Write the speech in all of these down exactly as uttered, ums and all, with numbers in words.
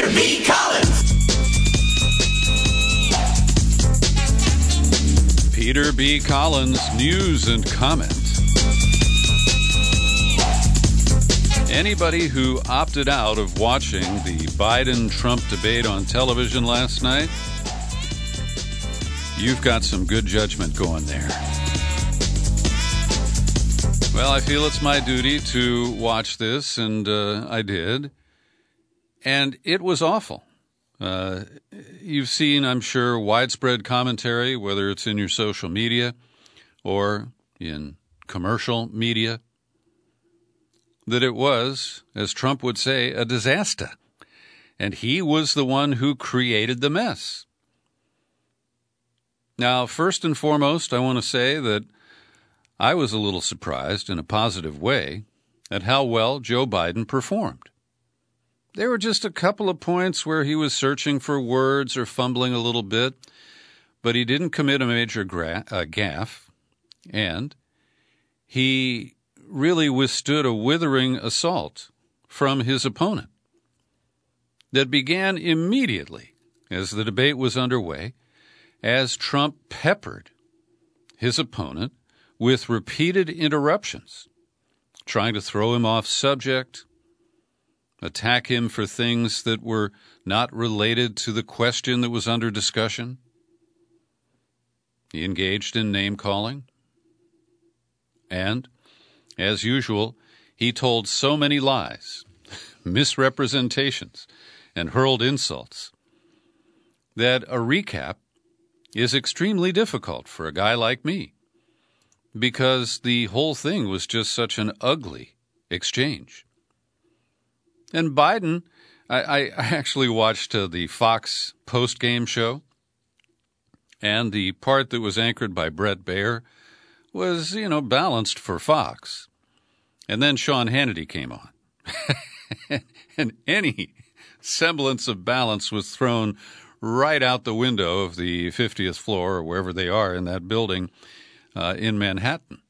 B. Collins. Peter B. Collins, news and comment. Anybody who opted out of watching the Biden-Trump debate on television last night, you've got some good judgment going there. Well, I feel it's my duty to watch this, and uh, I did. And it was awful. Uh, you've seen, I'm sure, widespread commentary, whether it's in your social media or in commercial media, that it was, as Trump would say, a disaster. And he was the one who created the mess. Now, first and foremost, I want to say that I was a little surprised in a positive way at how well Joe Biden performed. There were just a couple of points where he was searching for words or fumbling a little bit, but he didn't commit a major gra- uh, gaffe, and he really withstood a withering assault from his opponent that began immediately as the debate was underway, as Trump peppered his opponent with repeated interruptions, trying to throw him off subject, attack him for things that were not related to the question that was under discussion. He engaged in name-calling. And, as usual, he told so many lies, misrepresentations, and hurled insults that a recap is extremely difficult for a guy like me, because the whole thing was just such an ugly exchange. And Biden, I, I actually watched uh, the Fox post-game show, and the part that was anchored by Bret Baier was, you know, balanced for Fox. And then Sean Hannity came on. And any semblance of balance was thrown right out the window of the fiftieth floor, or wherever they are in that building uh, in Manhattan.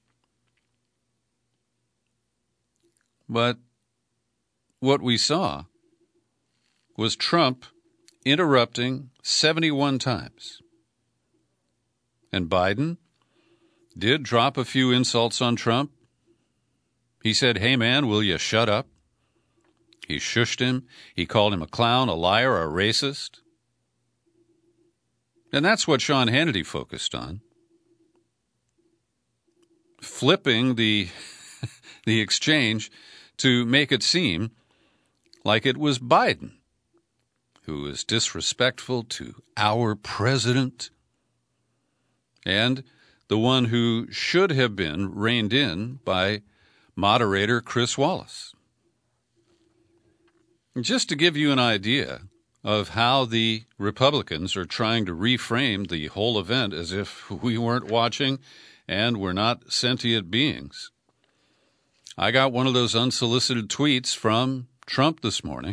But what we saw was Trump interrupting seventy-one times. And Biden did drop a few insults on Trump. He said, "Hey, man, will you shut up?" He shushed him. He called him a clown, a liar, a racist. And that's what Sean Hannity focused on, flipping the the exchange to make it seem like it was Biden who was disrespectful to our president and the one who should have been reined in by moderator Chris Wallace. Just to give you an idea of how the Republicans are trying to reframe the whole event as if we weren't watching and we're not sentient beings, I got one of those unsolicited tweets from Trump this morning,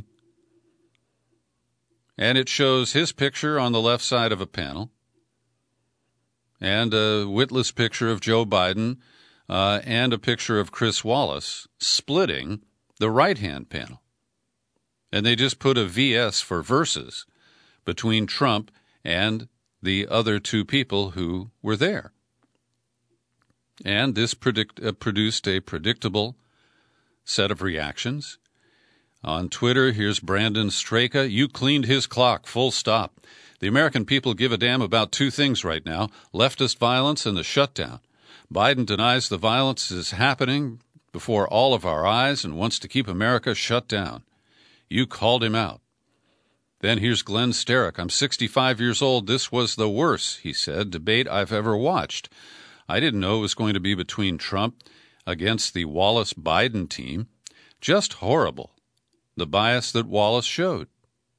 and it shows his picture on the left side of a panel and a witless picture of Joe Biden uh, and a picture of Chris Wallace splitting the right-hand panel. And they just put a V S for versus between Trump and the other two people who were there. And this predict, uh, produced a predictable set of reactions. On Twitter, here's Brandon Straka. "You cleaned his clock, full stop. The American people give a damn about two things right now, leftist violence and the shutdown. Biden denies the violence is happening before all of our eyes and wants to keep America shut down. You called him out." Then here's Glenn Sterrick. "I'm sixty-five years old. This was the worst," he said, "debate I've ever watched. I didn't know it was going to be between Trump against the Wallace-Biden team. Just horrible, the bias that Wallace showed."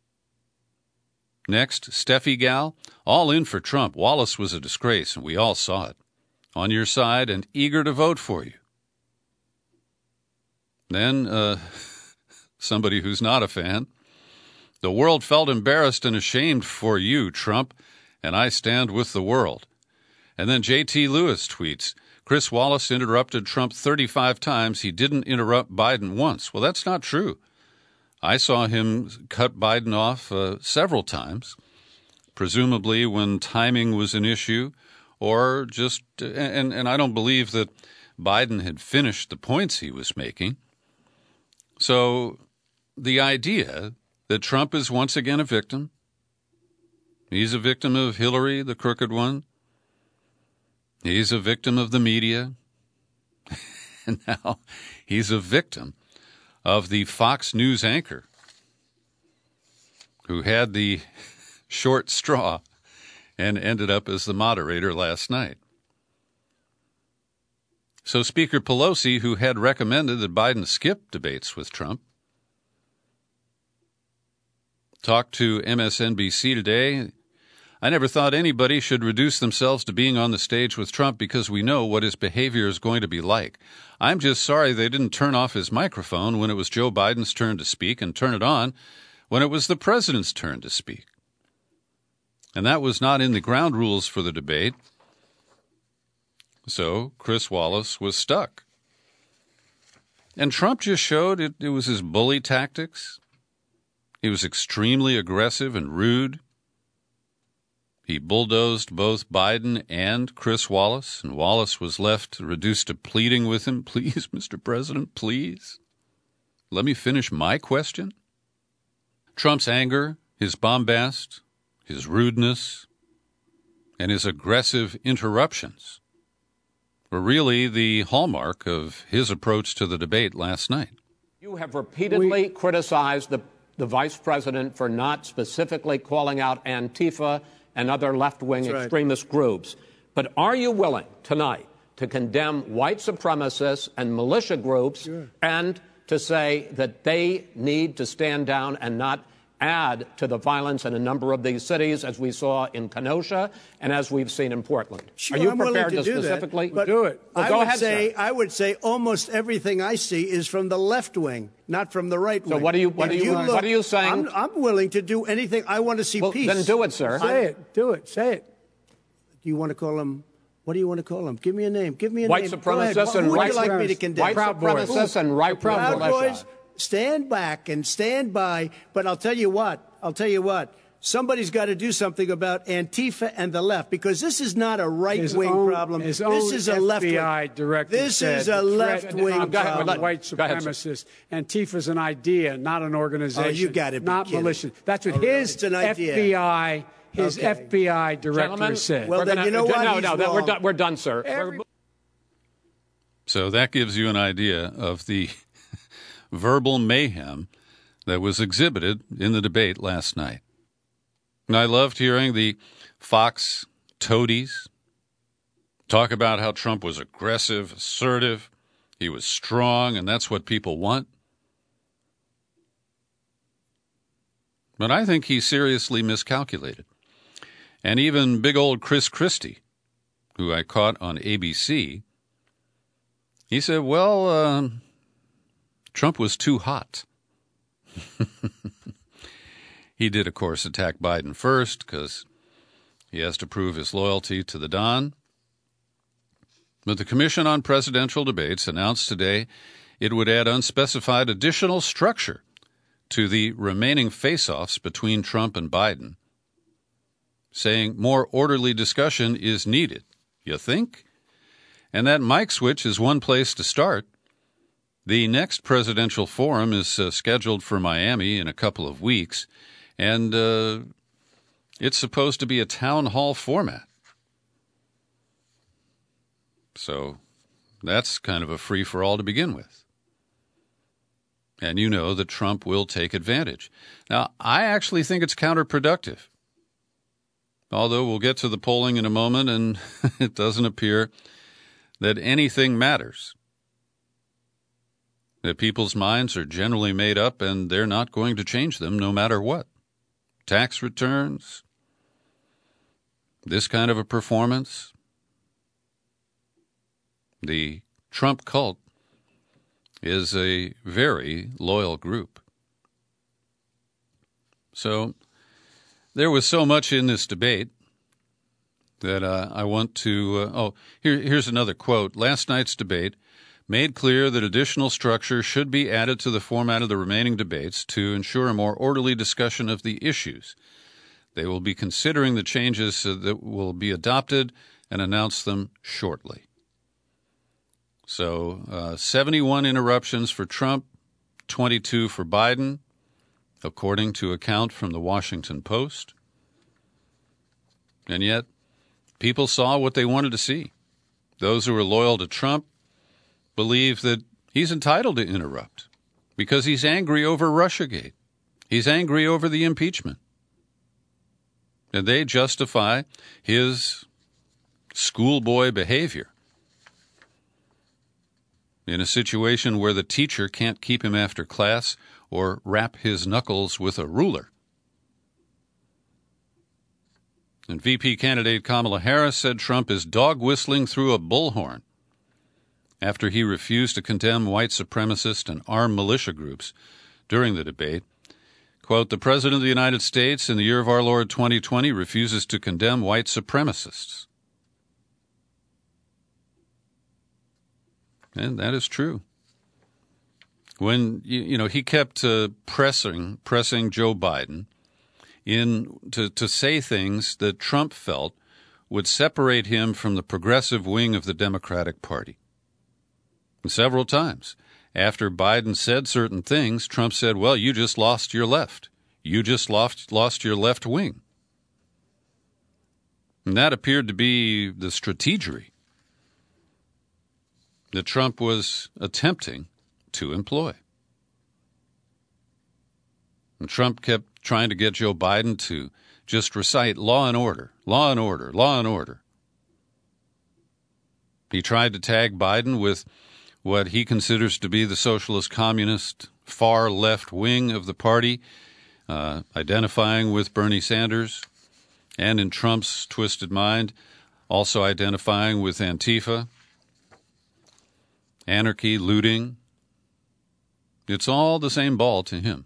Next, Steffi Gal. "All in for Trump. Wallace was a disgrace, and we all saw it. On your side and eager to vote for you." Then, uh, somebody who's not a fan. "The world felt embarrassed and ashamed for you, Trump, and I stand with the world." And then J T Lewis tweets, "Chris Wallace interrupted Trump thirty-five times. He didn't interrupt Biden once." Well, that's not true. I saw him cut Biden off uh, several times, presumably when timing was an issue, or just, and, and I don't believe that Biden had finished the points he was making. So the idea that Trump is once again a victim, he's a victim of Hillary, the crooked one, he's a victim of the media, and now he's a victim of the Fox News anchor who had the short straw and ended up as the moderator last night. So Speaker Pelosi, who had recommended that Biden skip debates with Trump, talked to M S N B C today. I never thought anybody should reduce themselves to being on the stage with Trump because we know what his behavior is going to be like. I'm just sorry they didn't turn off his microphone when it was Joe Biden's turn to speak and turn it on when it was the president's turn to speak. And that was not in the ground rules for the debate. So Chris Wallace was stuck. And Trump just showed it, it was his bully tactics. He was extremely aggressive and rude. He bulldozed both Biden and Chris Wallace, and Wallace was left reduced to pleading with him, please, Mister President, please. Let me finish my question. Trump's anger, his bombast, his rudeness, and his aggressive interruptions were really the hallmark of his approach to the debate last night. You have repeatedly we- criticized the, the vice president for not specifically calling out Antifa and other left-wing That's extremist right. groups. But are you willing tonight to condemn white supremacists and militia groups sure. and to say that they need to stand down and not add to the violence in a number of these cities, as we saw in Kenosha and as we've seen in Portland? Sure, are you I'm prepared to, to do specifically that, but do it? Well, I go would ahead, say sir. I would say almost everything I see is from the left wing, not from the right wing. So what are you what, are you, you look, what are you saying? I'm, I'm willing to do anything. I want to see well, peace. Then do it, sir. Say it. Do it. Say it. Do you want to call them? What do you want to call them? Give me a name. Give me a white name. supremacists and Who would right you like me to condemn? White Proud supremacists and right Proud Boys. Stand back and stand by. But I'll tell you what. I'll tell you what. Somebody's got to do something about Antifa and the left, because this is not a right-wing own, problem. His this own is a F B I left-wing. director This said is a left-wing problem. On white supremacists. Antifa's an idea, not an organization. Oh, you got to be Not kidding. militia. That's what oh, his it's an idea. F B I, his okay. F B I director Gentlemen, said. Well, then gonna, you know what? No, He's no, wrong. we're done. We're done, sir. Every- So that gives you an idea of the verbal mayhem that was exhibited in the debate last night. And I loved hearing the Fox toadies talk about how Trump was aggressive, assertive, he was strong, and that's what people want. But I think he seriously miscalculated. And even big old Chris Christie, who I caught on A B C, he said, well, uh, Trump was too hot. He did, of course, attack Biden first because he has to prove his loyalty to the Don. But the Commission on Presidential Debates announced today it would add unspecified additional structure to the remaining face-offs between Trump and Biden, saying more orderly discussion is needed. You think? And that mic switch is one place to start. The next presidential forum is uh, scheduled for Miami in a couple of weeks. And uh, it's supposed to be a town hall format. So that's kind of a free-for-all to begin with. And you know that Trump will take advantage. Now, I actually think it's counterproductive. Although we'll get to the polling in a moment, and it doesn't appear that anything matters. That people's minds are generally made up, and they're not going to change them no matter what. Tax returns, this kind of a performance. The Trump cult is a very loyal group. So there was so much in this debate that uh, I want to... Uh, oh, here, here's another quote. Last night's debate made clear that additional structure should be added to the format of the remaining debates to ensure a more orderly discussion of the issues. They will be considering the changes that will be adopted and announce them shortly. So, uh, seventy-one interruptions for Trump, twenty-two for Biden, according to account from the Washington Post. And yet, people saw what they wanted to see. Those who are loyal to Trump believe that he's entitled to interrupt because he's angry over Russiagate. He's angry over the impeachment. And they justify his schoolboy behavior in a situation where the teacher can't keep him after class or rap his knuckles with a ruler. And V P candidate Kamala Harris said Trump is dog whistling through a bullhorn after he refused to condemn white supremacist and armed militia groups during the debate. Quote, the President of the United States in the year of our Lord twenty twenty refuses to condemn white supremacists. And that is true. When, you, you know, he kept uh, pressing, pressing Joe Biden in to, to say things that Trump felt would separate him from the progressive wing of the Democratic Party. And several times, after Biden said certain things, Trump said, well, you just lost your left. You just lost, lost your left wing. And that appeared to be the strategery that Trump was attempting to employ. And Trump kept trying to get Joe Biden to just recite law and order, law and order, law and order. He tried to tag Biden with what he considers to be the socialist communist far left wing of the party, uh, identifying with Bernie Sanders, and in Trump's twisted mind, also identifying with Antifa, anarchy, looting. It's all the same ball to him.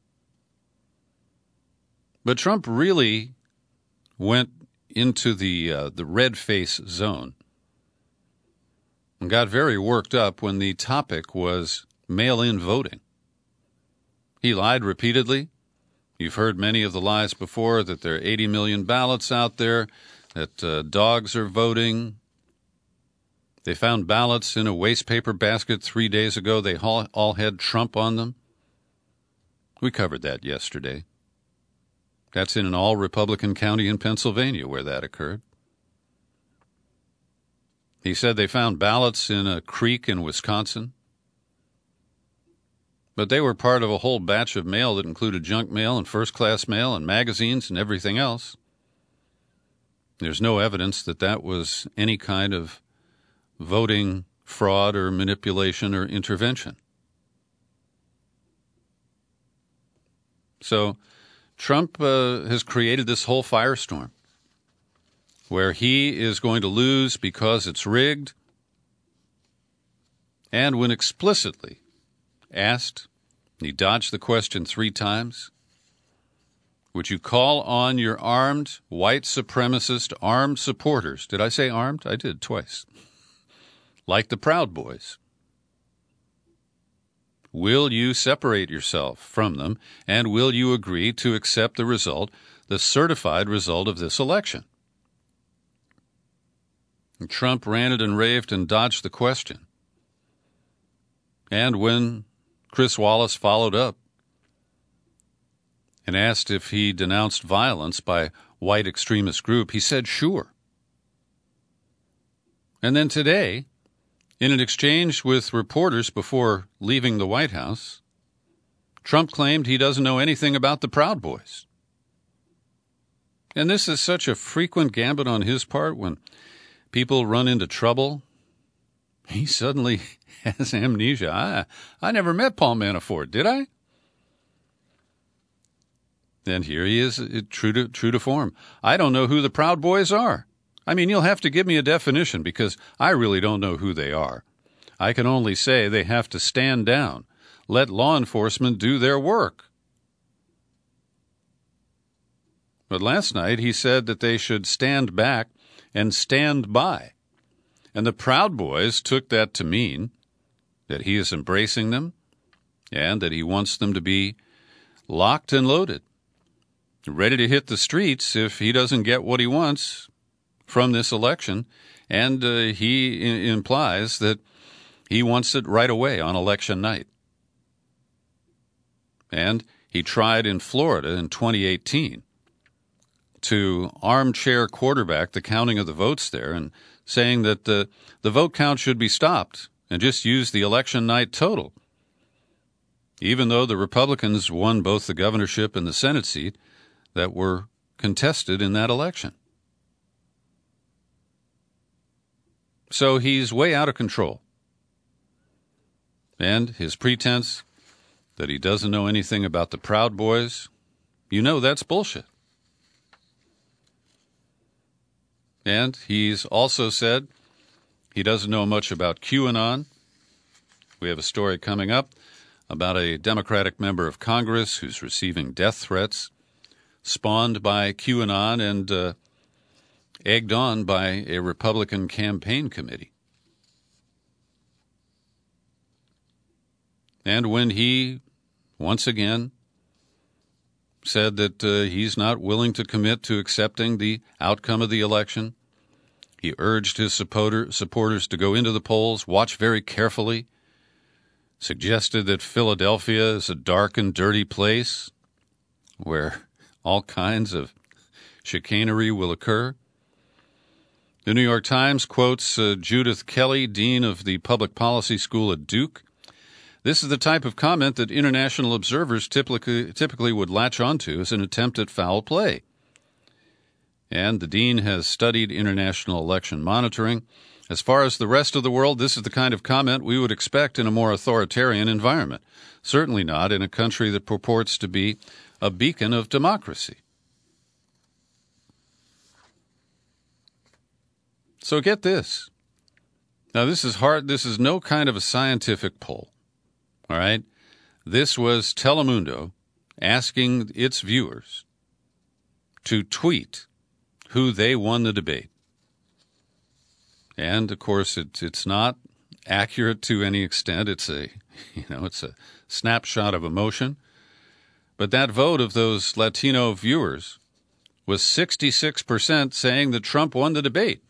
But Trump really went into the uh, the red face zone and got very worked up when the topic was mail-in voting. He lied repeatedly. You've heard many of the lies before, that there are eighty million ballots out there, that uh, dogs are voting. They found ballots in a waste paper basket three days ago. They all, all had Trump on them. We covered that yesterday. That's in an all-Republican county in Pennsylvania where that occurred. He said they found ballots in a creek in Wisconsin. But they were part of a whole batch of mail that included junk mail and first-class mail and magazines and everything else. There's no evidence that that was any kind of voting fraud or manipulation or intervention. So Trump uh, has created this whole firestorm where he is going to lose because it's rigged. And when explicitly asked, he dodged the question three times, would you call on your armed white supremacist armed supporters? Did I say armed? I did twice. Like the Proud Boys. Will you separate yourself from them, and will you agree to accept the result, the certified result of this election? And Trump ranted and raved and dodged the question. And when Chris Wallace followed up and asked if he denounced violence by white extremist group, he said sure. And then today, in an exchange with reporters before leaving the White House, Trump claimed he doesn't know anything about the Proud Boys. And this is such a frequent gambit on his part when people run into trouble. He suddenly has amnesia. I, I never met Paul Manafort, did I? And here he is, true to, true to form. I don't know who the Proud Boys are. I mean, you'll have to give me a definition because I really don't know who they are. I can only say they have to stand down. Let law enforcement do their work. But last night he said that they should stand back and stand by. And the Proud Boys took that to mean that he is embracing them and that he wants them to be locked and loaded, ready to hit the streets if he doesn't get what he wants from this election. And uh, he I- implies that he wants it right away on election night. And he tried in Florida in twenty eighteen to armchair quarterback the counting of the votes there and saying that the, the vote count should be stopped and just use the election night total. Even though the Republicans won both the governorship and the Senate seat that were contested in that election. So he's way out of control. And his pretense that he doesn't know anything about the Proud Boys, you know that's bullshit. And he's also said he doesn't know much about QAnon. We have a story coming up about a Democratic member of Congress who's receiving death threats spawned by QAnon and uh, egged on by a Republican campaign committee. And when he, once again, said that uh, he's not willing to commit to accepting the outcome of the election, he urged his supporter, supporters to go into the polls, watch very carefully, suggested that Philadelphia is a dark and dirty place where all kinds of chicanery will occur. The New York Times quotes uh, Judith Kelly, dean of the public policy school at Duke. This is the type of comment that international observers typically, typically would latch onto as an attempt at foul play. And the dean has studied international election monitoring. As far as the rest of the world, this is the kind of comment we would expect in a more authoritarian environment. Certainly not in a country that purports to be a beacon of democracy. So get this. Now, this is hard. This is no kind of a scientific poll. All right? This was Telemundo asking its viewers to tweet who they won the debate. And, of course, it, it's not accurate to any extent. It's a, you know, it's a snapshot of emotion. But that vote of those Latino viewers was sixty-six percent saying that Trump won the debate.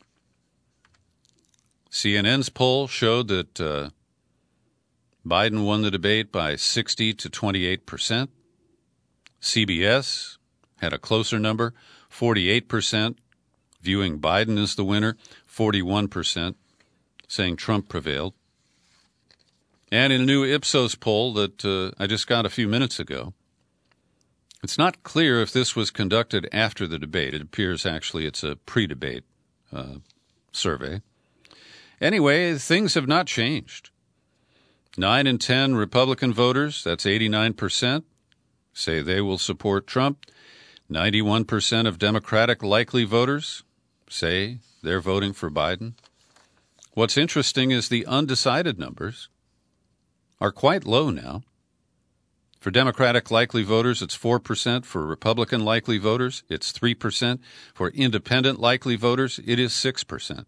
C N N's poll showed that uh, Biden won the debate by sixty to twenty-eight percent. C B S had a closer number, forty-eight percent viewing Biden as the winner, forty-one percent saying Trump prevailed. And in a new Ipsos poll that uh, I just got a few minutes ago, it's not clear if this was conducted after the debate. It appears actually it's a pre-debate uh, survey. Anyway, things have not changed. Nine in ten Republican voters, that's eighty-nine percent, say they will support Trump. ninety-one percent of Democratic likely voters say they're voting for Biden. What's interesting is the undecided numbers are quite low now. For Democratic likely voters, it's four percent. For Republican likely voters, it's three percent. For independent likely voters, it is six percent.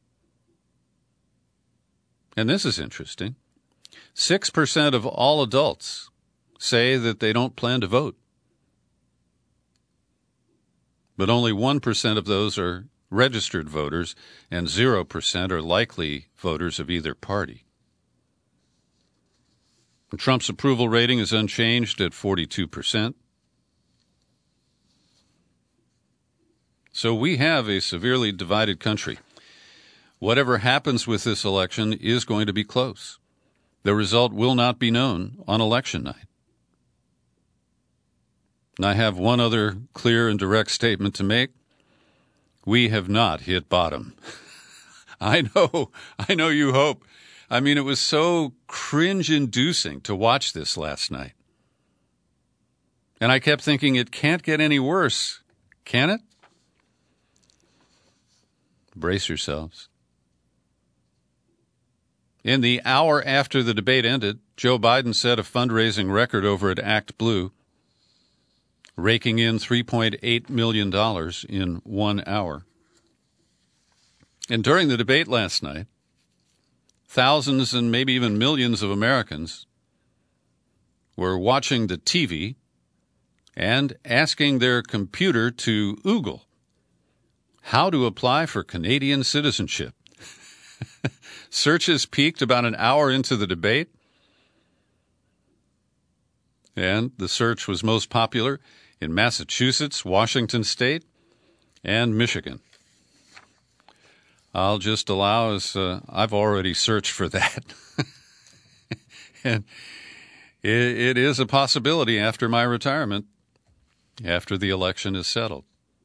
And this is interesting. six percent of all adults say that they don't plan to vote. But only one percent of those are registered voters, and zero percent are likely voters of either party. Trump's approval rating is unchanged at forty-two percent. So we have a severely divided country. Whatever happens with this election is going to be close. The result will not be known on election night. And I have one other clear and direct statement to make. We have not hit bottom. I know, I know you hope. I mean, it was so cringe-inducing to watch this last night. And I kept thinking, it can't get any worse, can it? Brace yourselves. In the hour after the debate ended, Joe Biden set a fundraising record over at Act Blue, raking in three point eight million dollars in one hour. And during the debate last night, thousands and maybe even millions of Americans were watching the T V and asking their computer to Google how to apply for Canadian citizenship. Searches peaked about an hour into the debate, and the search was most popular in Massachusetts, Washington State, and Michigan. I'll just allow as uh, I've already searched for that. And it, it is a possibility after my retirement, after the election is settled.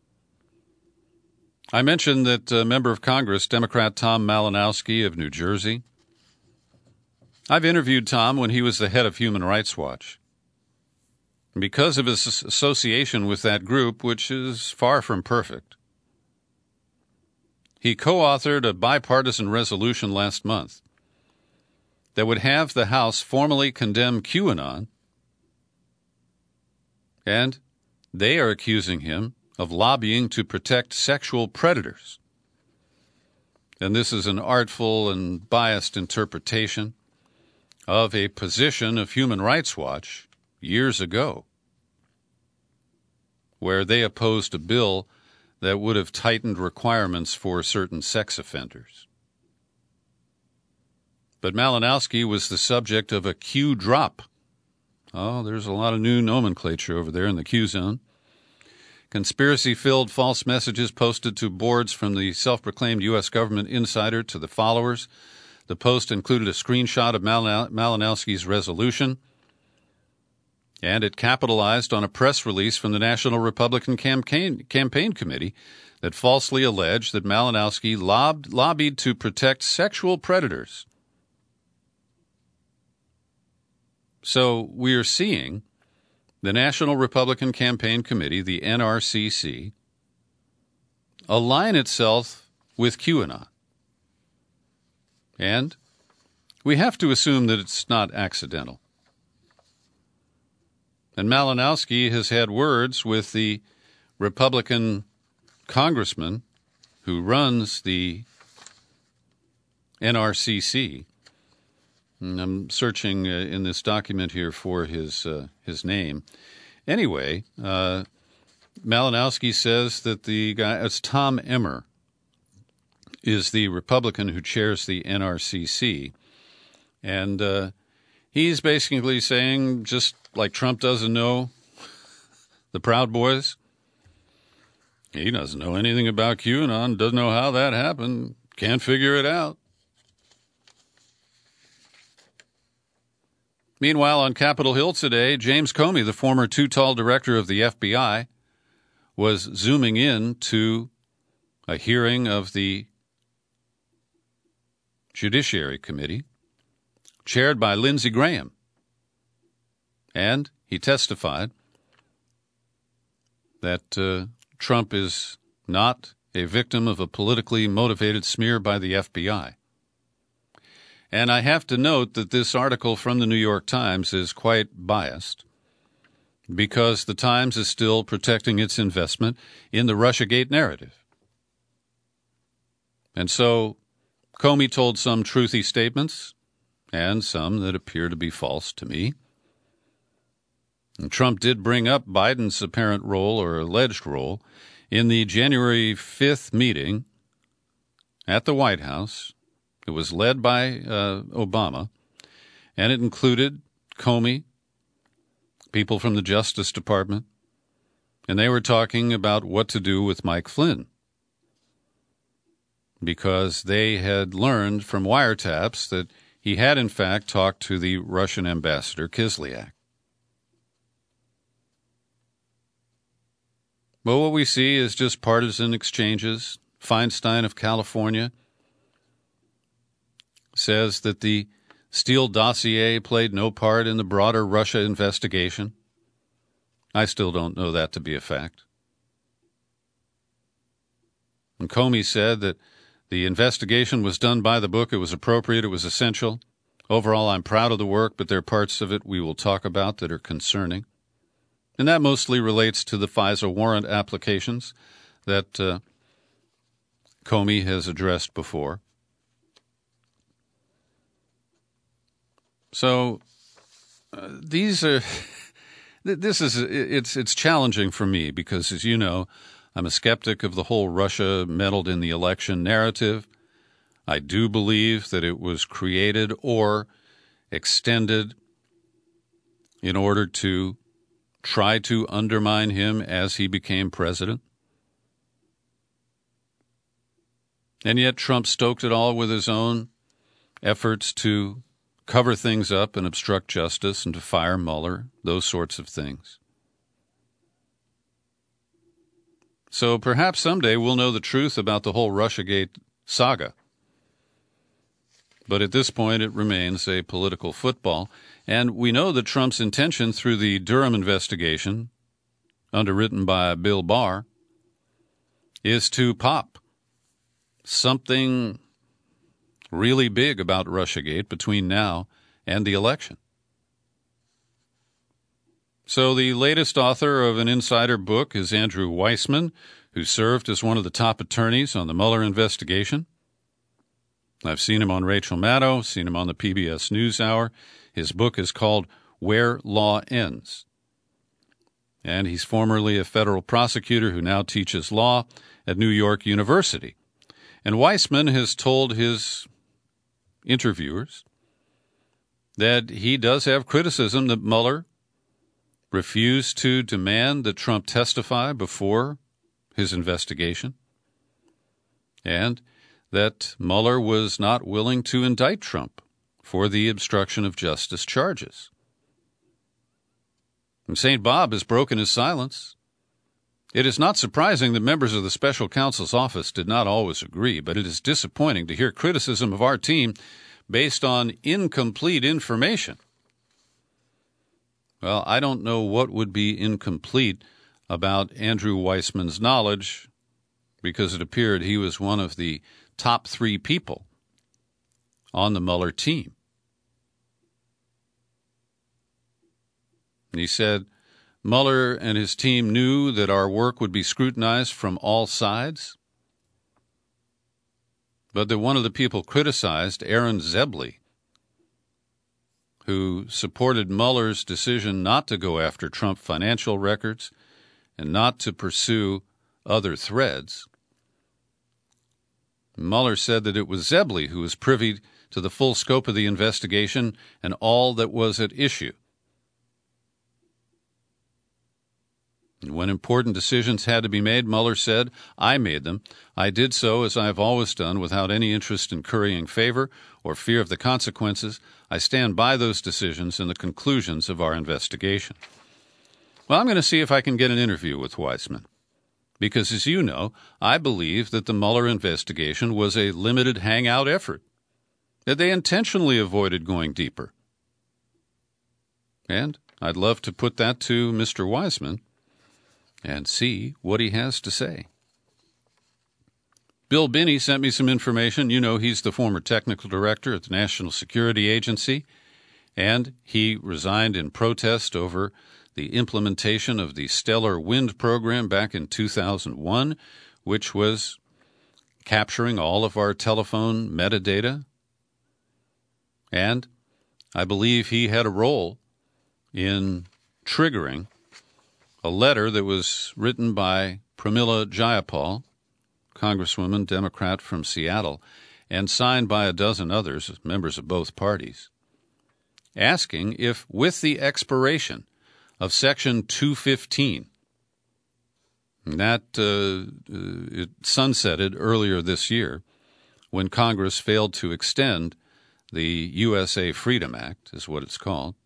I mentioned that a member of Congress, Democrat Tom Malinowski of New Jersey. I've interviewed Tom when he was the head of Human Rights Watch. Because of his association with that group, which is far from perfect, he co-authored a bipartisan resolution last month that would have the House formally condemn QAnon, and they are accusing him of lobbying to protect sexual predators. And this is an artful and biased interpretation of a position of Human Rights Watch years ago, where they opposed a bill that would have tightened requirements for certain sex offenders. But Malinowski was the subject of a Q drop. Oh, there's a lot of new nomenclature over there in the Q zone. Conspiracy-filled false messages posted to boards from the self-proclaimed U S government insider to the followers. The post included a screenshot of Malin- Malinowski's resolution, and it capitalized on a press release from the National Republican Campaign, Campaign Committee that falsely alleged that Malinowski lobbed, lobbied to protect sexual predators. So we are seeing the National Republican Campaign Committee, the N R C C, align itself with QAnon. And we have to assume that it's not accidental. And Malinowski has had words with the Republican congressman who runs the N R C C. And I'm searching uh, in this document here for his uh, his name. Anyway, uh, Malinowski says that the guy, it's Tom Emmer, is the Republican who chairs the N R C C. And uh, he's basically saying, just like Trump doesn't know the Proud Boys, he doesn't know anything about QAnon, doesn't know how that happened, can't figure it out. Meanwhile, on Capitol Hill today, James Comey, the former too-tall director of the F B I, was zooming in to a hearing of the Judiciary Committee, chaired by Lindsey Graham. And he testified that uh, Trump is not a victim of a politically motivated smear by the F B I. And I have to note that this article from the New York Times is quite biased because the Times is still protecting its investment in the Russiagate narrative. And so Comey told some truthy statements and some that appear to be false to me. And Trump did bring up Biden's apparent role or alleged role in the January fifth meeting at the White House. It was led by uh, Obama, and it included Comey, people from the Justice Department, and they were talking about what to do with Mike Flynn because they had learned from wiretaps that he had, in fact, talked to the Russian ambassador, Kislyak. Well, what we see is just partisan exchanges. Feinstein of California says that the Steele dossier played no part in the broader Russia investigation. I still don't know that to be a fact. And Comey said that the investigation was done by the book. It was appropriate. It was essential. Overall, I'm proud of the work, but there are parts of it we will talk about that are concerning. And that mostly relates to the FISA warrant applications that uh, Comey has addressed before. So uh, these are this is it's it's challenging for me because, as you know, I'm a skeptic of the whole Russia meddled in the election narrative. I do believe that it was created or extended in order to try to undermine him as he became president. And yet Trump stoked it all with his own efforts to cover things up and obstruct justice and to fire Mueller, those sorts of things. So perhaps someday we'll know the truth about the whole Russiagate saga. But at this point, it remains a political football. And we know that Trump's intention through the Durham investigation, underwritten by Bill Barr, is to pop something really big about Russiagate between now and the election. So the latest author of an insider book is Andrew Weissmann, who served as one of the top attorneys on the Mueller investigation. I've seen him on Rachel Maddow, seen him on the P B S NewsHour. His book is called Where Law Ends. And he's formerly a federal prosecutor who now teaches law at New York University. And Weissmann has told his interviewers that he does have criticism that Mueller refused to demand that Trump testify before his investigation, and that Mueller was not willing to indict Trump for the obstruction of justice charges. And Saint Bob has broken his silence. It is not surprising that members of the special counsel's office did not always agree, but it is disappointing to hear criticism of our team based on incomplete information. Well, I don't know what would be incomplete about Andrew Weissmann's knowledge, because it appeared he was one of the top three people on the Mueller team. And he said, Mueller and his team knew that our work would be scrutinized from all sides, but that one of the people criticized, Aaron Zebley, who supported Mueller's decision not to go after Trump financial records and not to pursue other threads. Mueller said that it was Zebley who was privy to the full scope of the investigation and all that was at issue. And when important decisions had to be made, Mueller said, I made them. I did so, as I have always done, without any interest in currying favor or fear of the consequences. I stand by those decisions and the conclusions of our investigation. Well, I'm going to see if I can get an interview with Weissmann, because, as you know, I believe that the Mueller investigation was a limited hangout effort, that they intentionally avoided going deeper. And I'd love to put that to Mister Weissmann and see what he has to say. Bill Binney sent me some information. You know, he's the former technical director at the National Security Agency, and he resigned in protest over the implementation of the Stellar Wind program back in two thousand one, which was capturing all of our telephone metadata. And I believe he had a role in triggering a letter that was written by Pramila Jayapal, Congresswoman, Democrat from Seattle, and signed by a dozen others, members of both parties, asking if, with the expiration of Section two fifteen, that uh, it sunsetted earlier this year when Congress failed to extend the U S A Freedom Act, is what it's called.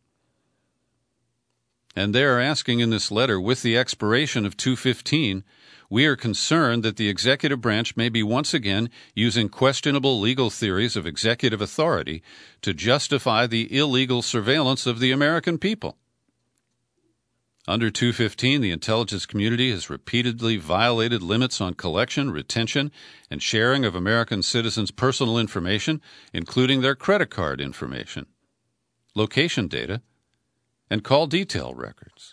And they are asking in this letter, with the expiration of two fifteen, we are concerned that the executive branch may be once again using questionable legal theories of executive authority to justify the illegal surveillance of the American people. Under two fifteen, the intelligence community has repeatedly violated limits on collection, retention, and sharing of American citizens' personal information, including their credit card information, location data, and call detail records.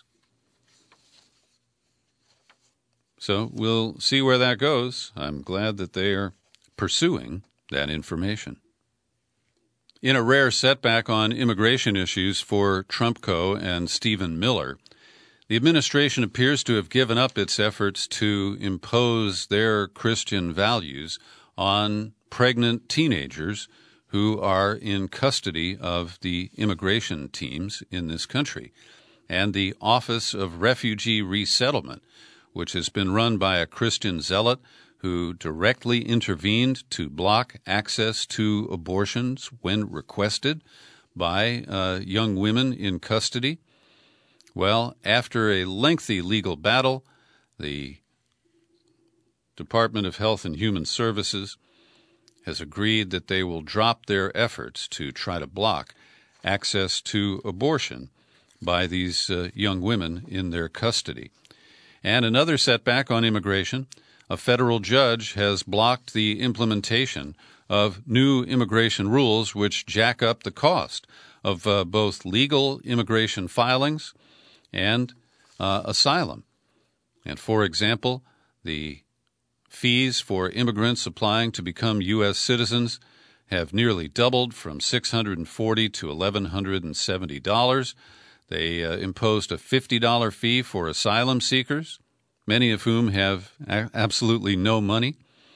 So we'll see where that goes. I'm glad that they are pursuing that information. In a rare setback on immigration issues for Trumpco and Stephen Miller, the administration appears to have given up its efforts to impose their Christian values on pregnant teenagers who are in custody of the immigration teams in this country. And the Office of Refugee Resettlement, which has been run by a Christian zealot who directly intervened to block access to abortions when requested by uh, young women in custody. Well, after a lengthy legal battle, the Department of Health and Human Services has agreed that they will drop their efforts to try to block access to abortion by these uh, young women in their custody. And another setback on immigration, a federal judge has blocked the implementation of new immigration rules which jack up the cost of uh, both legal immigration filings and uh, asylum. And for example, the fees for immigrants applying to become U S citizens have nearly doubled from six hundred forty dollars to one thousand one hundred seventy dollars. They uh, imposed a fifty dollars fee for asylum seekers, many of whom have a- absolutely no money.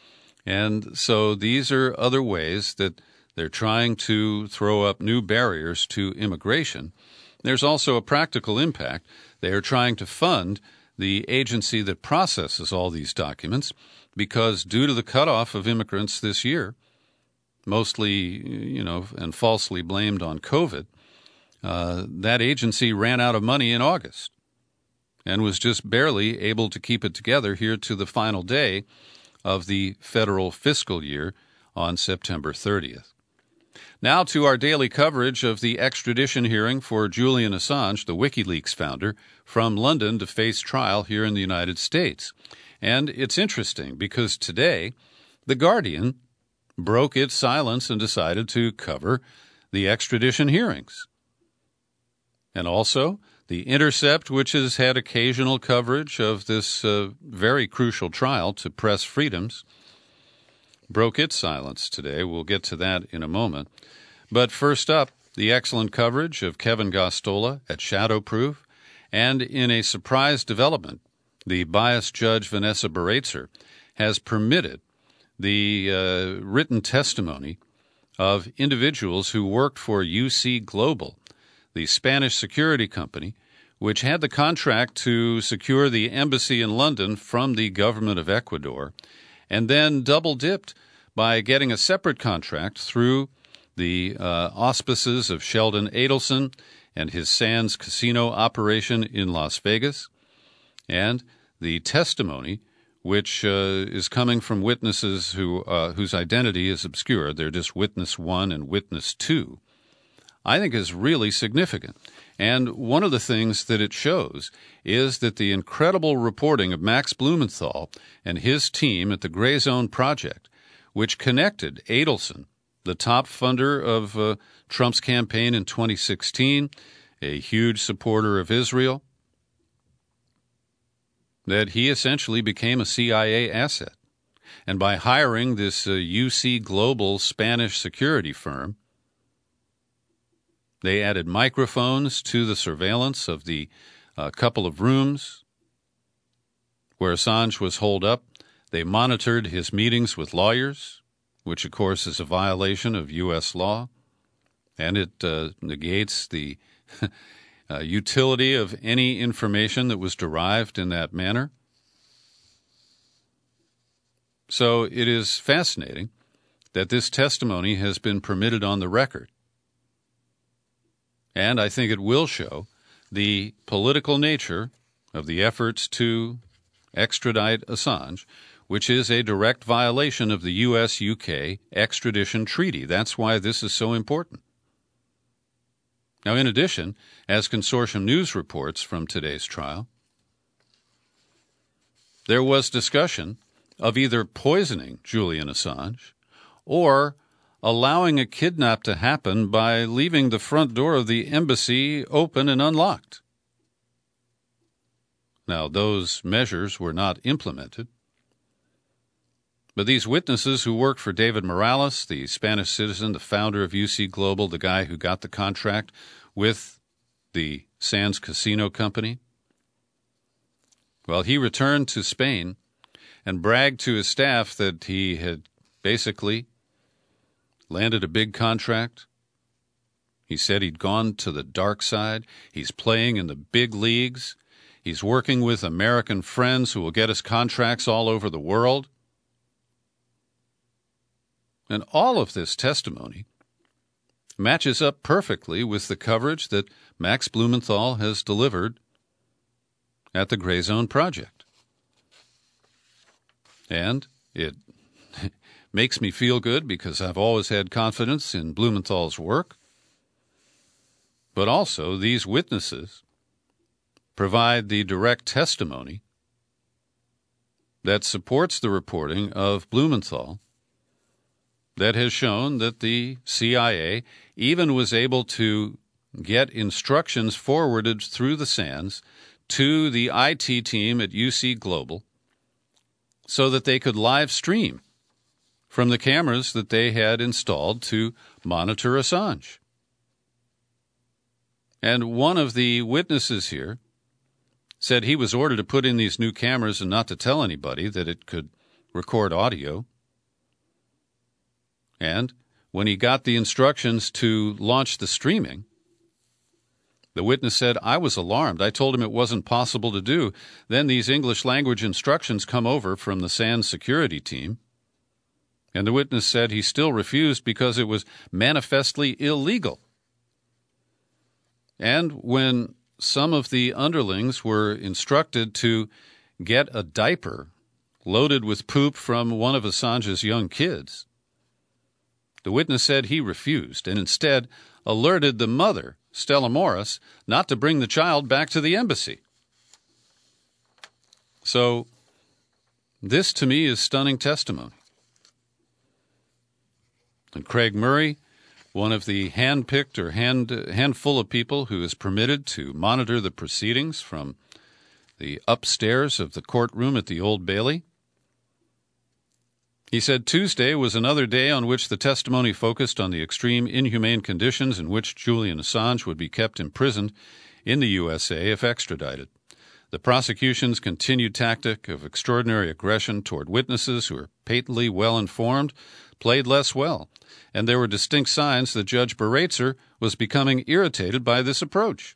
And so these are other ways that they're trying to throw up new barriers to immigration. There's also a practical impact. They are trying to fund the agency that processes all these documents because due to the cutoff of immigrants this year, mostly, you know, and falsely blamed on COVID, uh, that agency ran out of money in August and was just barely able to keep it together here to the final day of the federal fiscal year on September thirtieth. Now to our daily coverage of the extradition hearing for Julian Assange, the WikiLeaks founder, from London to face trial here in the United States. And it's interesting because today, The Guardian broke its silence and decided to cover the extradition hearings. And also, The Intercept, which has had occasional coverage of this uh, very crucial trial to press freedoms, broke its silence today. We'll get to that in a moment. But first up, the excellent coverage of Kevin Gosztola at Shadowproof, and in a surprise development, the biased judge Vanessa Baraitser has permitted the uh, written testimony of individuals who worked for U C Global, the Spanish security company, which had the contract to secure the embassy in London from the government of Ecuador, and then double-dipped by getting a separate contract through the uh, auspices of Sheldon Adelson and his Sands Casino operation in Las Vegas, and the testimony which uh, is coming from witnesses who uh, whose identity is obscure. They're just witness one and witness two. I think is really significant. And one of the things that it shows is that the incredible reporting of Max Blumenthal and his team at the Gray Zone Project, which connected Adelson, the top funder of uh, Trump's campaign in twenty sixteen, a huge supporter of Israel, that he essentially became a C I A asset. And by hiring this uh, U C Global Spanish security firm, they added microphones to the surveillance of the uh, couple of rooms where Assange was holed up. They monitored his meetings with lawyers, which, of course, is a violation of U S law, and it uh, negates the uh, utility of any information that was derived in that manner. So it is fascinating that this testimony has been permitted on the record. And I think it will show the political nature of the efforts to extradite Assange, which is a direct violation of the U S U K extradition treaty. That's why this is so important. Now, in addition, as Consortium News reports from today's trial, there was discussion of either poisoning Julian Assange or allowing a kidnap to happen by leaving the front door of the embassy open and unlocked. Now, those measures were not implemented. But these witnesses who worked for David Morales, the Spanish citizen, the founder of U C Global, the guy who got the contract with the Sands Casino Company, well, he returned to Spain and bragged to his staff that he had basically landed a big contract. He said he'd gone to the dark side. He's playing in the big leagues. He's working with American friends who will get us contracts all over the world. And all of this testimony matches up perfectly with the coverage that Max Blumenthal has delivered at the Gray Zone Project. And it makes me feel good because I've always had confidence in Blumenthal's work. But also, these witnesses provide the direct testimony that supports the reporting of Blumenthal that has shown that the C I A even was able to get instructions forwarded through the Sands to the I T team at U C Global so that they could live stream from the cameras that they had installed to monitor Assange. And one of the witnesses here said he was ordered to put in these new cameras and not to tell anybody that it could record audio. And when he got the instructions to launch the streaming, the witness said, I was alarmed. I told him it wasn't possible to do. Then these English language instructions come over from the Sands security team. And the witness said he still refused because it was manifestly illegal. And when some of the underlings were instructed to get a diaper loaded with poop from one of Assange's young kids, the witness said he refused and instead alerted the mother, Stella Morris, not to bring the child back to the embassy. So this, to me, is stunning testimony. And Craig Murray, one of the hand-picked or hand, handful of people who is permitted to monitor the proceedings from the upstairs of the courtroom at the Old Bailey, he said Tuesday was another day on which the testimony focused on the extreme inhumane conditions in which Julian Assange would be kept imprisoned in the U S A if extradited. The prosecution's continued tactic of extraordinary aggression toward witnesses who are patently well-informed played less well, and there were distinct signs that Judge Beratzer was becoming irritated by this approach.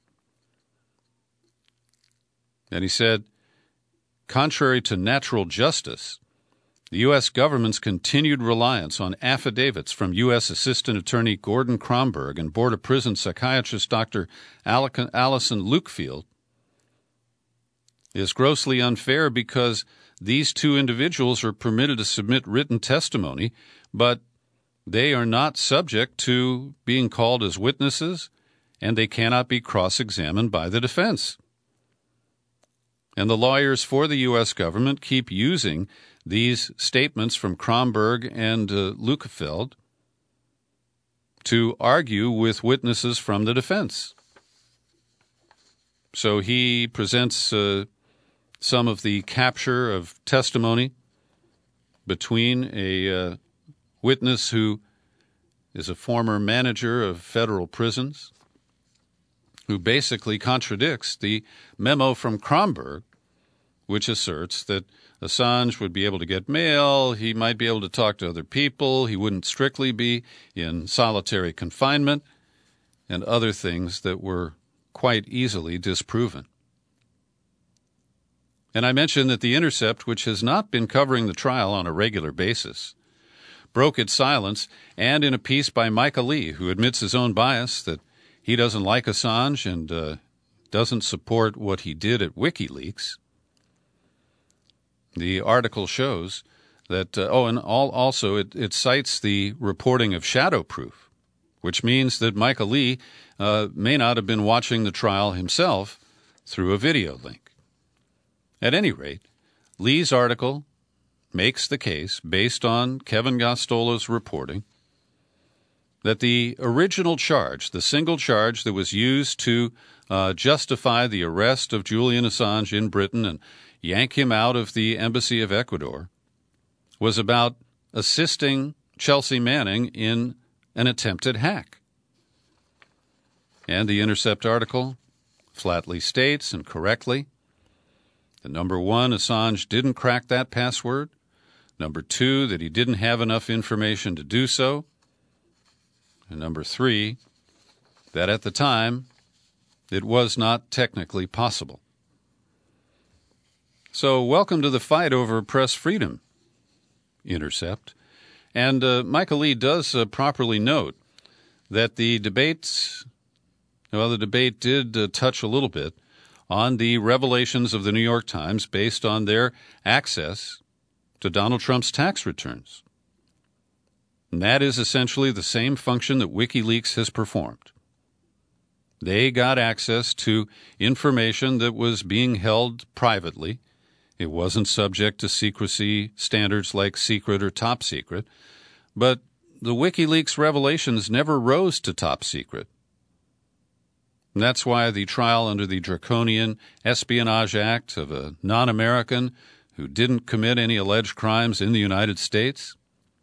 And he said, contrary to natural justice, the U S government's continued reliance on affidavits from U S Assistant Attorney Gordon Kromberg and Board of Prison psychiatrist Doctor Allison Lukefield is grossly unfair because these two individuals are permitted to submit written testimony, but they are not subject to being called as witnesses, and they cannot be cross-examined by the defense. And the lawyers for the U S government keep using these statements from Kromberg and uh, Lukefeld to argue with witnesses from the defense. So he presents uh, some of the capture of testimony between a uh, witness who is a former manager of federal prisons, who basically contradicts the memo from Kromberg, which asserts that Assange would be able to get mail, he might be able to talk to other people, he wouldn't strictly be in solitary confinement, and other things that were quite easily disproven. And I mentioned that The Intercept, which has not been covering the trial on a regular basis, broke its silence, and in a piece by Micah Lee, who admits his own bias that he doesn't like Assange and uh, doesn't support what he did at WikiLeaks. The article shows that, uh, oh, and all, also it, it cites the reporting of shadow proof, which means that Micah Lee uh, may not have been watching the trial himself through a video link. At any rate, Lee's article makes the case, based on Kevin Gostolo's reporting, that the original charge, the single charge that was used to uh, justify the arrest of Julian Assange in Britain and yank him out of the Embassy of Ecuador, was about assisting Chelsea Manning in an attempted hack. And the Intercept article flatly states, and correctly, that number one, Assange didn't crack that password. Number two, that he didn't have enough information to do so. And number three, that at the time, it was not technically possible. So welcome to the fight over press freedom, Intercept. And uh, Michael Lee does uh, properly note that the debates, well, the debate did uh, touch a little bit on the revelations of the New York Times based on their access to Donald Trump's tax returns. And that is essentially the same function that WikiLeaks has performed. They got access to information that was being held privately. It wasn't subject to secrecy standards like secret or top secret. But the WikiLeaks revelations never rose to top secret. And that's why the trial under the Draconian Espionage Act of a non-American who didn't commit any alleged crimes in the United States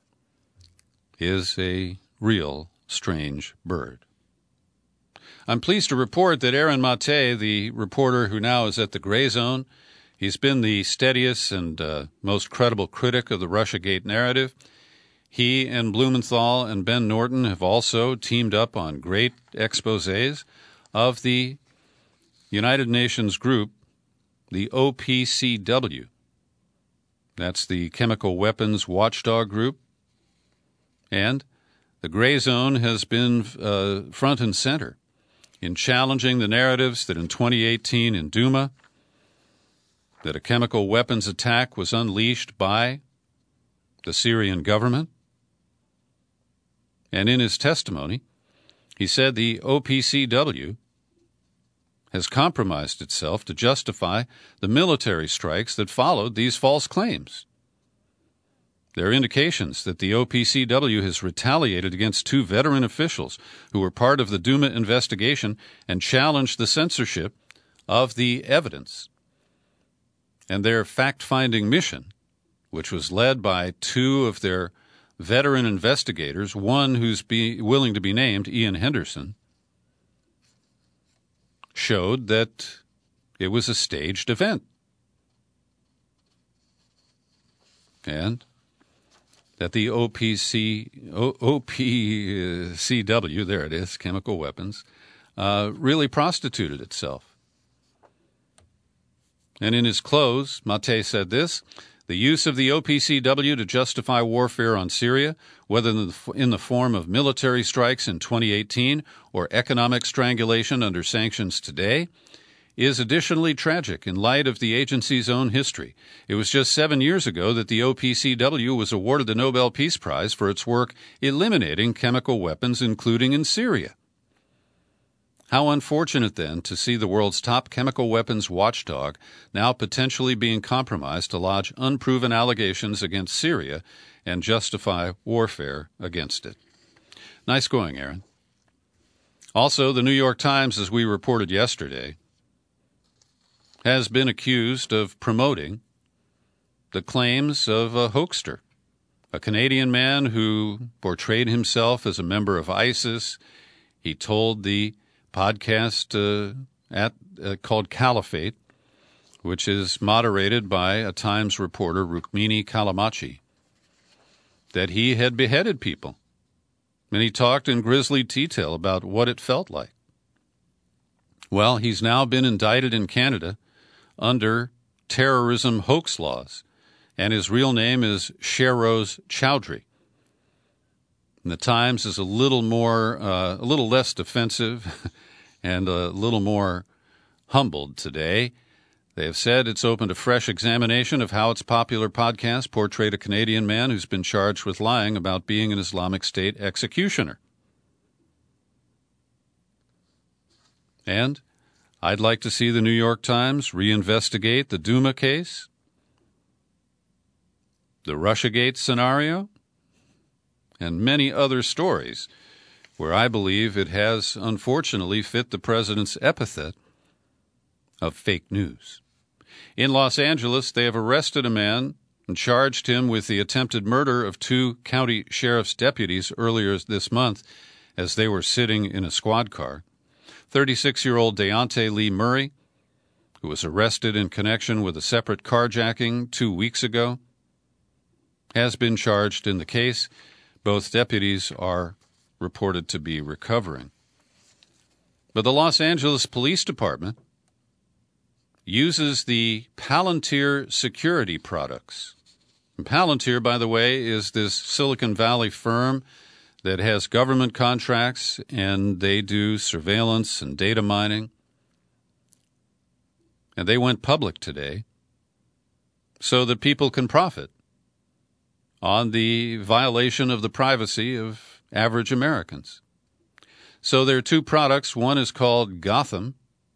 is a real strange bird. I'm pleased to report that Aaron Mate, the reporter who now is at the Gray Zone, he's been the steadiest and uh, most credible critic of the Russiagate narrative. He and Blumenthal and Ben Norton have also teamed up on great exposés of the United Nations group, the O P C W. That's the Chemical Weapons Watchdog Group. And the Gray Zone has been uh, front and center in challenging the narratives that in twenty eighteen in Duma, that a chemical weapons attack was unleashed by the Syrian government. And in his testimony, he said the O P C W has compromised itself to justify the military strikes that followed these false claims. There are indications that the O P C W has retaliated against two veteran officials who were part of the Duma investigation and challenged the censorship of the evidence. And their fact-finding mission, which was led by two of their veteran investigators, one who's be willing to be named, Ian Henderson, showed that it was a staged event. And that the O P C, O P C W, there it is, chemical weapons, uh, really prostituted itself. And in his close, Mate said this: the use of the O P C W to justify warfare on Syria, whether in the form of military strikes in twenty eighteen or economic strangulation under sanctions today, is additionally tragic in light of the agency's own history. It was just seven years ago that the O P C W was awarded the Nobel Peace Prize for its work eliminating chemical weapons, including in Syria. How unfortunate, then, to see the world's top chemical weapons watchdog now potentially being compromised to lodge unproven allegations against Syria and justify warfare against it. Nice going, Aaron. Also, the New York Times, as we reported yesterday, has been accused of promoting the claims of a hoaxer, a Canadian man who portrayed himself as a member of ISIS. He told the podcast uh, at uh, called Caliphate, which is moderated by a Times reporter, Rukmini Callimachi, that he had beheaded people. And he talked in grisly detail about what it felt like. Well, he's now been indicted in Canada under terrorism hoax laws, and his real name is Shehroz Chowdhury. And the Times is a little more, uh, a little less defensive and a little more humbled today. They have said it's opened a fresh examination of how its popular podcast portrayed a Canadian man who's been charged with lying about being an Islamic State executioner. And I'd like to see the New York Times reinvestigate the Duma case, the Russiagate scenario, and many other stories where I believe it has unfortunately fit the president's epithet of fake news. In Los Angeles, they have arrested a man and charged him with the attempted murder of two county sheriff's deputies earlier this month as they were sitting in a squad car. thirty-six-year-old Deontay Lee Murray, who was arrested in connection with a separate carjacking two weeks ago, has been charged in the case. Both deputies are reported to be recovering. But the Los Angeles Police Department uses the Palantir security products. And Palantir, by the way, is this Silicon Valley firm that has government contracts, and they do surveillance and data mining. And they went public today so that people can profit on the violation of the privacy of average Americans. So there are two products. One is called Gotham,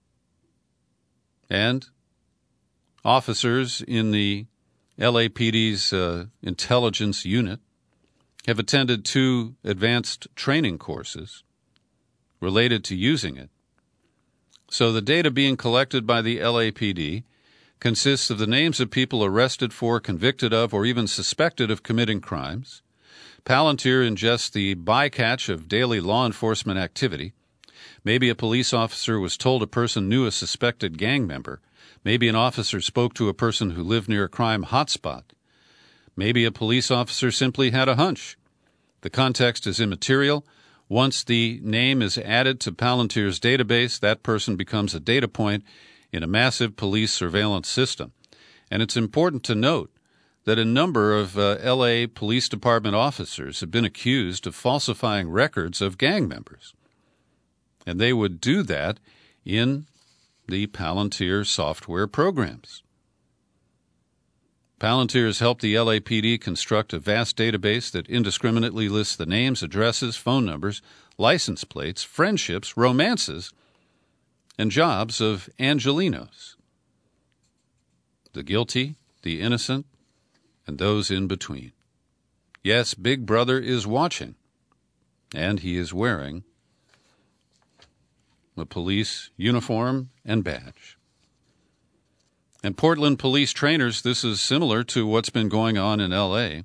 and officers in the L A P D's uh, intelligence unit have attended two advanced training courses related to using it. So the data being collected by the L A P D consists of the names of people arrested for, convicted of, or even suspected of committing crimes. Palantir ingests the bycatch of daily law enforcement activity. Maybe a police officer was told a person knew a suspected gang member. Maybe an officer spoke to a person who lived near a crime hotspot. Maybe a police officer simply had a hunch. The context is immaterial. Once the name is added to Palantir's database, that person becomes a data point in a massive police surveillance system. And it's important to note that a number of uh, L A Police Department officers have been accused of falsifying records of gang members. And they would do that in the Palantir software programs. Palantir has helped the L A P D construct a vast database that indiscriminately lists the names, addresses, phone numbers, license plates, friendships, romances, and jobs of Angelenos. The guilty, the innocent, and those in between. Yes, Big Brother is watching, and he is wearing a police uniform and badge. And Portland police trainers, this is similar to what's been going on in L A.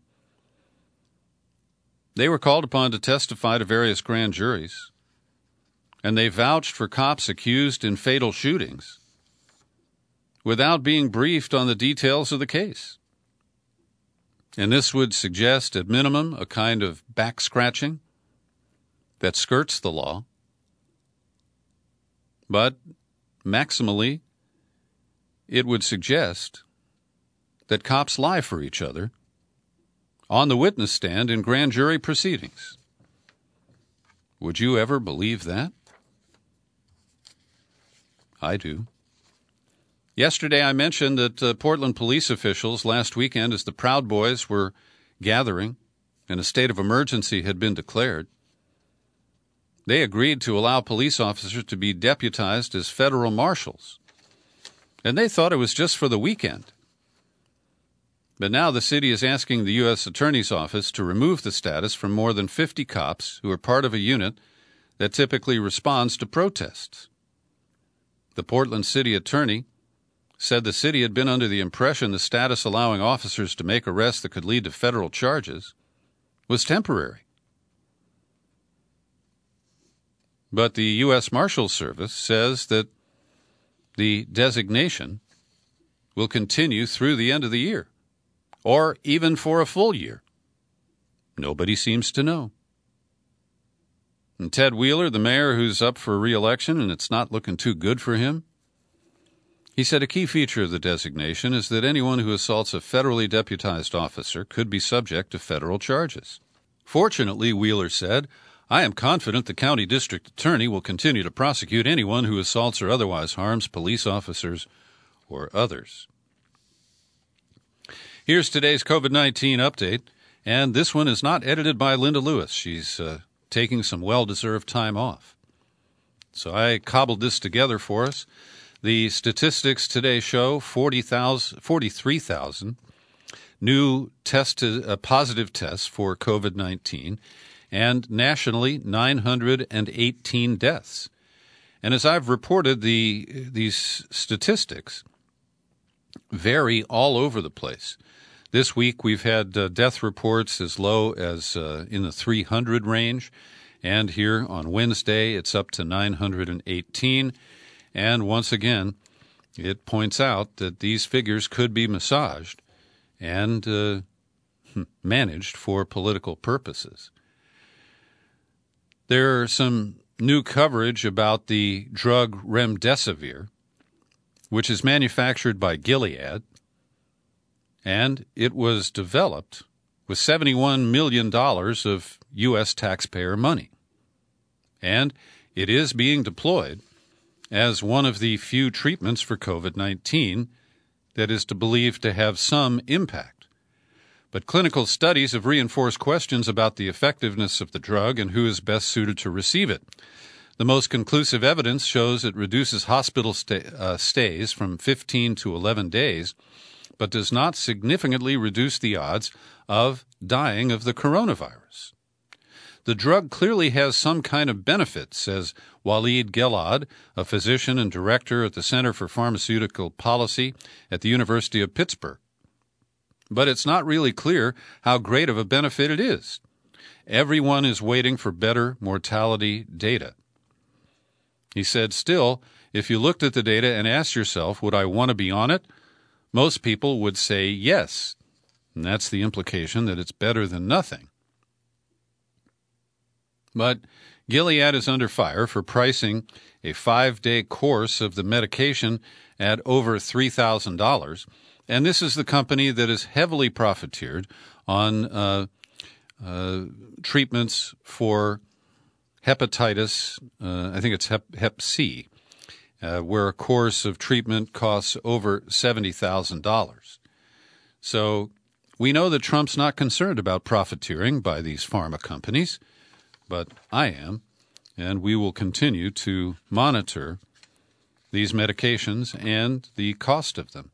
They were called upon to testify to various grand juries, and they vouched for cops accused in fatal shootings without being briefed on the details of the case. And this would suggest, at minimum, a kind of back-scratching that skirts the law, but maximally, it would suggest that cops lie for each other on the witness stand in grand jury proceedings. Would you ever believe that? I do. Yesterday I mentioned that uh, Portland police officials last weekend, as the Proud Boys were gathering and a state of emergency had been declared, they agreed to allow police officers to be deputized as federal marshals. And they thought it was just for the weekend. But now the city is asking the U S Attorney's Office to remove the status from more than fifty cops who are part of a unit that typically responds to protests. The Portland City Attorney said the city had been under the impression the status allowing officers to make arrests that could lead to federal charges was temporary. But the U S Marshals Service says that the designation will continue through the end of the year, or even for a full year. Nobody seems to know. And Ted Wheeler, the mayor who's up for re-election, and it's not looking too good for him, he said a key feature of the designation is that anyone who assaults a federally deputized officer could be subject to federal charges. Fortunately, Wheeler said, I am confident the county district attorney will continue to prosecute anyone who assaults or otherwise harms police officers or others. Here's today's COVID nineteen update, and this one is not edited by Linda Lewis. She's uh, taking some well-deserved time off. So I cobbled this together for us. The statistics today show forty thousand, forty-three thousand new tested, uh, positive tests for COVID nineteen, and nationally nine hundred eighteen deaths. And as I've reported, the these statistics vary all over the place. This week we've had uh, death reports as low as uh, in the three hundred range, and here on Wednesday it's up to nine hundred eighteen. And once again, it points out that these figures could be massaged and uh, managed for political purposes. There are some new coverage about the drug remdesivir, which is manufactured by Gilead, and it was developed with seventy-one million dollars of U S taxpayer money. And it is being deployed as one of the few treatments for COVID nineteen that is to believed to have some impact. But clinical studies have reinforced questions about the effectiveness of the drug and who is best suited to receive it. The most conclusive evidence shows it reduces hospital stay, uh, stays from fifteen to eleven days, but does not significantly reduce the odds of dying of the coronavirus. The drug clearly has some kind of benefit, says Walid Gellad, a physician and director at the Center for Pharmaceutical Policy at the University of Pittsburgh. But it's not really clear how great of a benefit it is. Everyone is waiting for better mortality data. He said, still, if you looked at the data and asked yourself, would I want to be on it? Most people would say yes. And that's the implication that it's better than nothing. But Gilead is under fire for pricing a five-day course of the medication at over three thousand dollars. And this is the company that is heavily profiteered on uh, uh, treatments for hepatitis, uh, I think it's hep, hep C, uh, where a course of treatment costs over seventy thousand dollars. So we know that Trump's not concerned about profiteering by these pharma companies, but I am, and we will continue to monitor these medications and the cost of them.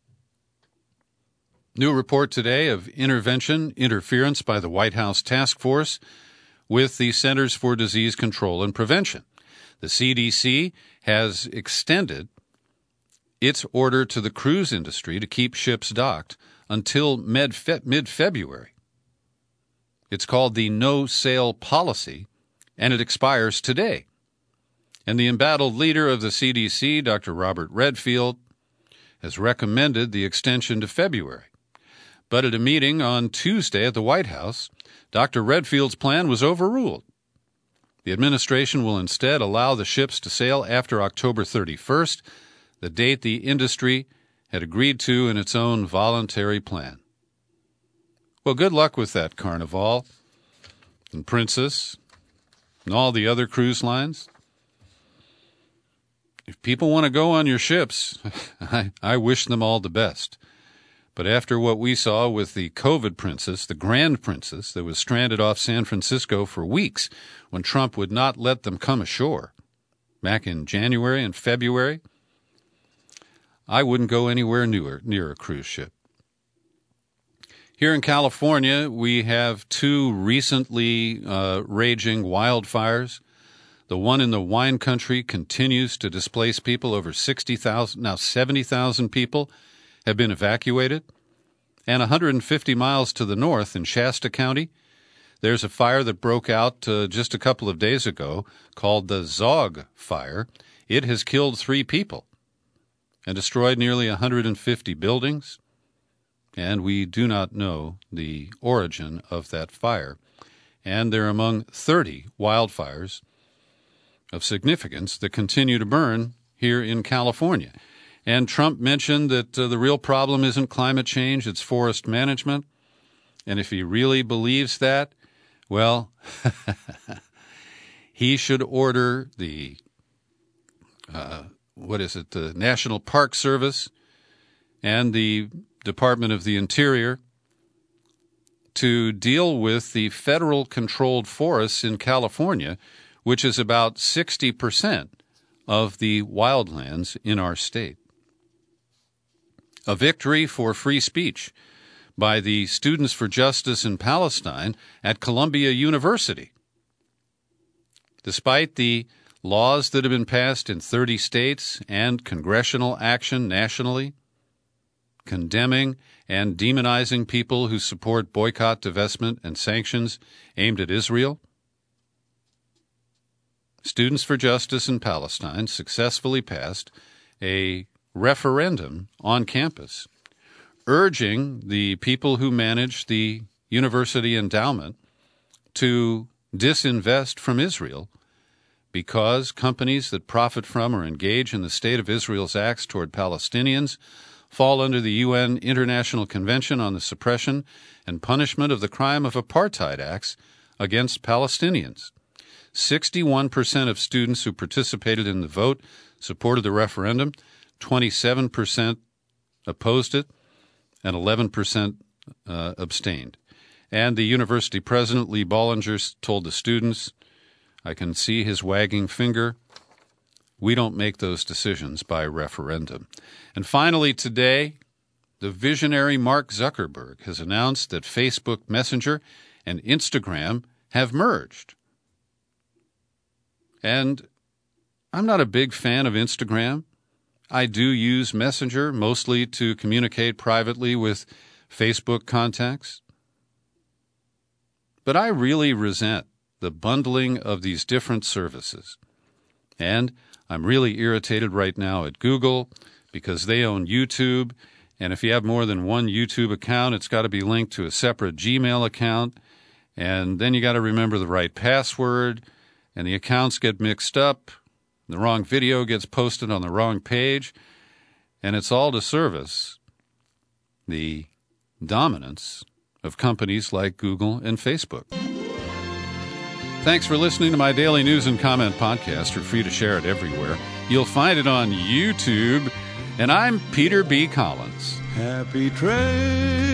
New report today of intervention, interference by the White House task force with the Centers for Disease Control and Prevention. The C D C has extended its order to the cruise industry to keep ships docked until mid-February. It's called the no-sail policy, and it expires today. And the embattled leader of the C D C, Doctor Robert Redfield, has recommended the extension to February. But at a meeting on Tuesday at the White House, Doctor Redfield's plan was overruled. The administration will instead allow the ships to sail after October thirty-first, the date the industry had agreed to in its own voluntary plan. Well, good luck with that, Carnival and Princess and all the other cruise lines. If people want to go on your ships, I, I wish them all the best. But after what we saw with the COVID Princess, the Grand Princess, that was stranded off San Francisco for weeks when Trump would not let them come ashore back in January and February, I wouldn't go anywhere near, near a cruise ship. Here in California, we have two recently uh, raging wildfires. The one in the wine country continues to displace people. Over sixty thousand, now seventy thousand people have been evacuated. And one hundred fifty miles to the north in Shasta County, there's a fire that broke out uh, just a couple of days ago called the Zog Fire. It has killed three people and destroyed nearly one hundred fifty buildings. And we do not know the origin of that fire. And they're among thirty wildfires of significance that continue to burn here in California. And Trump mentioned that uh, the real problem isn't climate change, it's forest management. And if he really believes that, well, he should order the, uh, what is it, the National Park Service and the Department of the Interior to deal with the federal-controlled forests in California, which is about sixty percent of the wildlands in our state. A victory for free speech by the Students for Justice in Palestine at Columbia University. Despite the laws that have been passed in thirty states and congressional action nationally condemning and demonizing people who support boycott, divestment, and sanctions aimed at Israel. Students for Justice in Palestine successfully passed a referendum on campus urging the people who manage the university endowment to disinvest from Israel because companies that profit from or engage in the State of Israel's acts toward Palestinians fall under the U N International Convention on the Suppression and Punishment of the Crime of Apartheid Acts against Palestinians. sixty-one percent of students who participated in the vote supported the referendum, twenty-seven percent opposed it, and eleven percent uh, abstained. And the university president, Lee Bollinger, told the students, I can see his wagging finger, we don't make those decisions by referendum. And finally today, the visionary Mark Zuckerberg has announced that Facebook Messenger and Instagram have merged. And I'm not a big fan of Instagram. I do use Messenger mostly to communicate privately with Facebook contacts. But I really resent the bundling of these different services. And I'm really irritated right now at Google because they own YouTube. And if you have more than one YouTube account, it's got to be linked to a separate Gmail account. And then you got to remember the right password. And the accounts get mixed up. The wrong video gets posted on the wrong page. And it's all to service the dominance of companies like Google and Facebook. Thanks for listening to my daily news and comment podcast. You're free to share it everywhere. You'll find it on YouTube. And I'm Peter B. Collins. Happy trails